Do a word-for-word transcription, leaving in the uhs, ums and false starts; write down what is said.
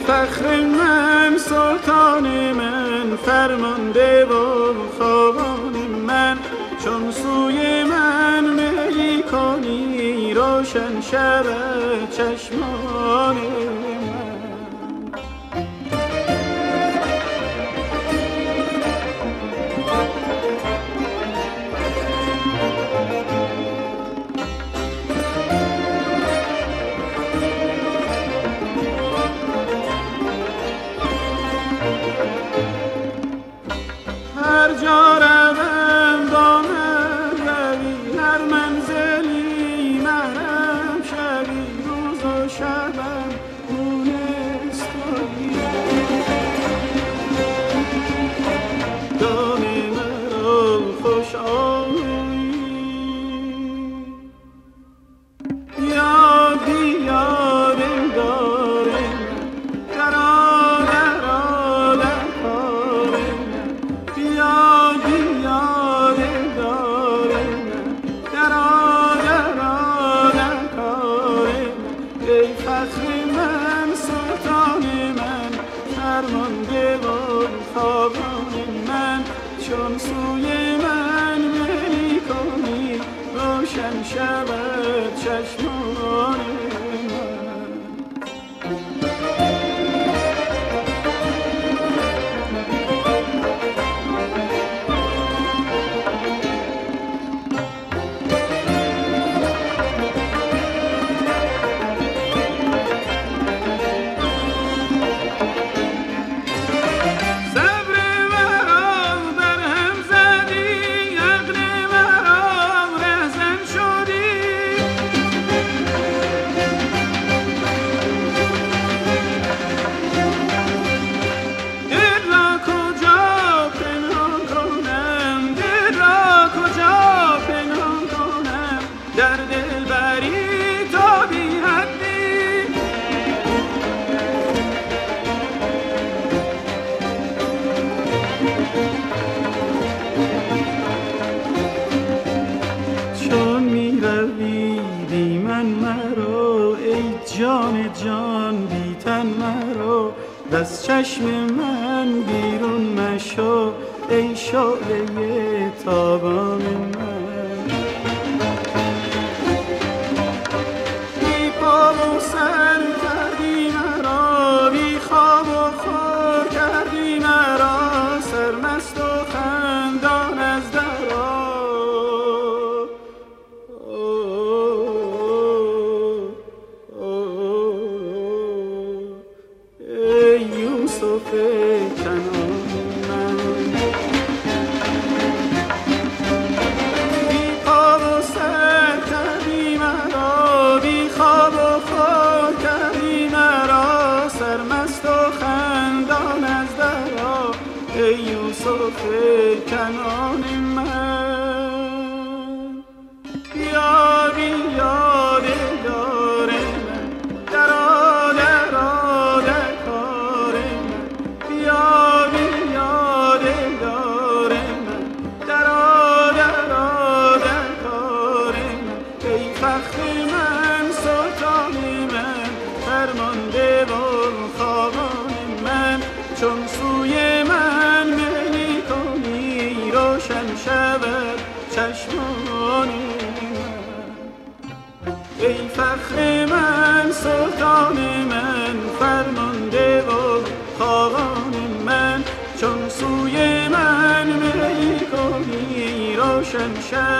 فخر من، سلطان من، فرمانده و خاقان من. چون سوی من میلی کنی، روشن شود چشمان من. هر جا روم با من روی، هر منزلی محرم شوی، روز و شبم مونستایی. دام مرا خوش آیی، یادی یادم داره درا درا در کار من. یادی یادم داره درا درا در کار من. ای فخر من، سلطان من، فرمانده و خاقان من. چون سوی من میلی کنی، روشن شود چشمان من. جان جان بی تن مرا، دست چشم من بیرون مشو، ای شعله تابان من. بی پا و سر کردی مرا، بی خواب و خور کردی مرا، سرمست و خندان از درا. یوسف کنان من، بی پا و سر کردی مرا، بی خواب و خور کردی مرا، سرمست و خندان از درا. ای یوسف کنان من، یادی یاد دار من، درا درا در کار من. یادی یاد دار من، درا درا در کار من. ای فخر من، سلطان من، فرمانده و خاقان من. چون سوی من میلی کنی، روشن شود چشمان من. ای فخر من، سلطان من، فرمانده و خاقان من. چون سوی من میلی کنی، روشن شود